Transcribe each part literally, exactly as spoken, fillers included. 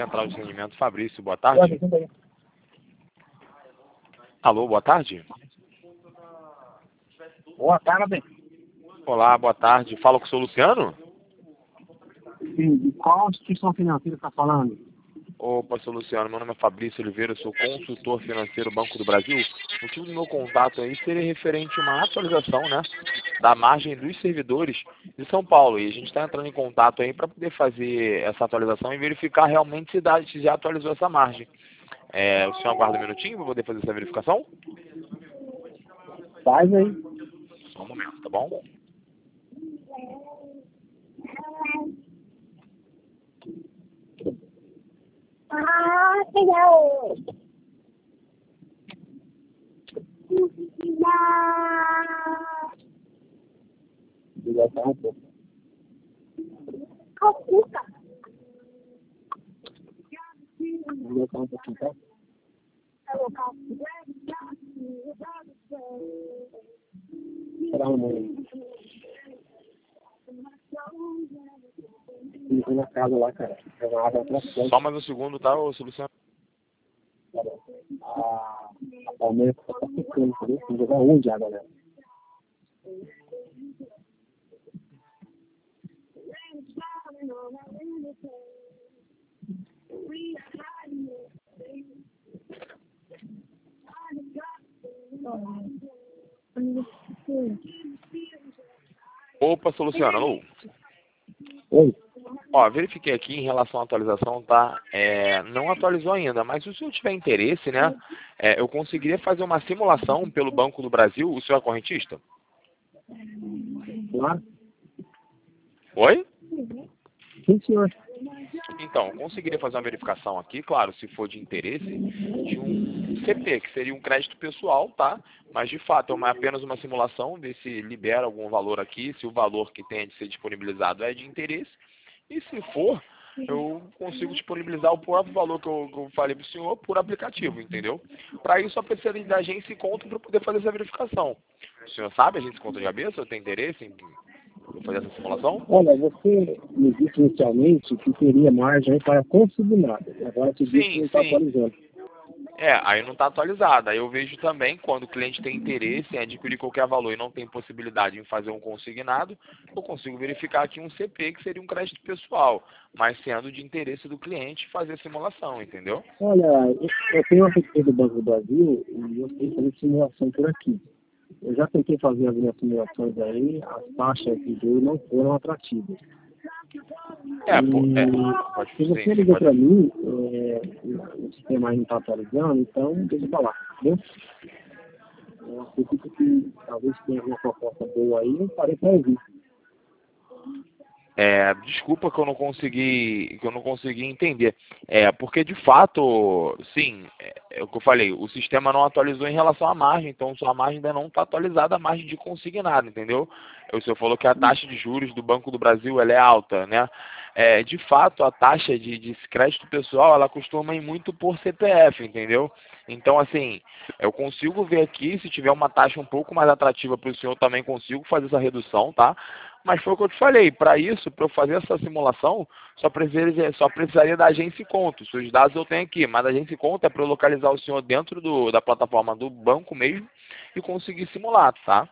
Central de Atendimento, Fabrício, boa tarde. Alô, boa tarde. Boa tarde. Olá, boa tarde. Fala com o seu Luciano? Sim, de qual instituição financeira está falando? Opa, seu Luciano, meu nome é Fabrício Oliveira, eu sou consultor financeiro Banco do Brasil. O motivo do meu contato aí seria referente a uma atualização, né, da margem dos servidores de São Paulo. E a gente está entrando em contato aí para poder fazer essa atualização e verificar realmente se, dá, se já atualizou essa margem. É, o senhor aguarda um minutinho para poder fazer essa verificação? Faz aí. Só um momento, tá bom? Ah, legal. Ligação um pouco. Calcuta. Ligação um pouquinho, tá? Espera um momento. Fui na casa lá, cara. Jogar água pra frente. Só mais um segundo, tá, ô, seu Luciano? A, a Palmeiras tá ficando, entendeu? Tem que jogar um de água, né? Opa, seu Luciano, alô? Oi? Ó, verifiquei aqui em relação à atualização, tá? É, não atualizou ainda, mas se o senhor tiver interesse, né? É, eu conseguiria fazer uma simulação pelo Banco do Brasil. O senhor é correntista? Claro? Oi? Sim, senhor. Então, eu conseguiria fazer uma verificação aqui, claro, se for de interesse, de um C P, que seria um crédito pessoal, tá? Mas, de fato, é uma, apenas uma simulação, ver se libera algum valor aqui, se o valor que tem de ser disponibilizado é de interesse. E se for, eu consigo disponibilizar o próprio valor que eu, que eu falei para o senhor por aplicativo, entendeu? Para isso, só precisaria da agência e conta para poder fazer essa verificação. O senhor sabe a agência e conta de cabeça? Ou tem interesse em fazer essa simulação? Olha, você me disse inicialmente que teria margem para consignado. Agora te disse que Sim, não está sim. atualizando. É, aí não está atualizado. Aí eu vejo também, quando o cliente tem interesse em adquirir qualquer valor e não tem possibilidade em fazer um consignado, eu consigo verificar aqui um C P, que seria um crédito pessoal, mas sendo de interesse do cliente fazer a simulação, entendeu? Olha, eu eu tenho uma pesquisa do Banco do Brasil e eu tenho que fazer simulação por aqui. Eu já tentei fazer algumas simulações aí, as taxas de juros não foram atrativas. É, pô, é, E pode se sim, você sim, ligou pode. para mim, é, o sistema aí não está atualizando, então deixa eu falar, entendeu? Eu acredito que talvez tenha alguma proposta boa aí, eu parei para ouvir. É, desculpa que eu não consegui, que eu não consegui entender. É, porque de fato, sim, é, é o que eu falei, o sistema não atualizou em relação à margem, então sua margem ainda não está atualizada, a margem de consignado, entendeu? O senhor falou que a taxa de juros do Banco do Brasil ela é alta, né? É, de fato, a taxa de, de crédito pessoal, ela costuma ir muito por C P F, entendeu? Então, assim, eu consigo ver aqui, se tiver uma taxa um pouco mais atrativa para o senhor, também consigo fazer essa redução, tá? Mas foi o que eu te falei, para isso, para eu fazer essa simulação, só precisaria, só precisaria da agência e conta. Os seus dados eu tenho aqui, mas a agência e conta é para eu localizar o senhor dentro do, da plataforma do banco mesmo e conseguir simular, tá?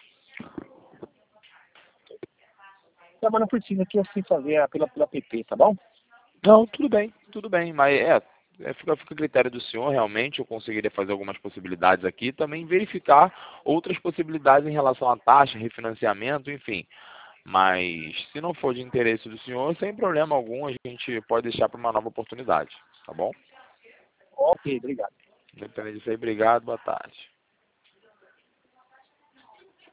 Tá, mas não precisa que eu sei fazer pela, pela app, tá bom? Não, tudo bem, tudo bem, mas é, é, fica, fica a critério do senhor, realmente eu conseguiria fazer algumas possibilidades aqui, também verificar outras possibilidades em relação à taxa, refinanciamento, enfim. Mas se não for de interesse do senhor, sem problema algum, a gente pode deixar para uma nova oportunidade, tá bom? Ok, obrigado. Independente disso aí, obrigado, boa tarde.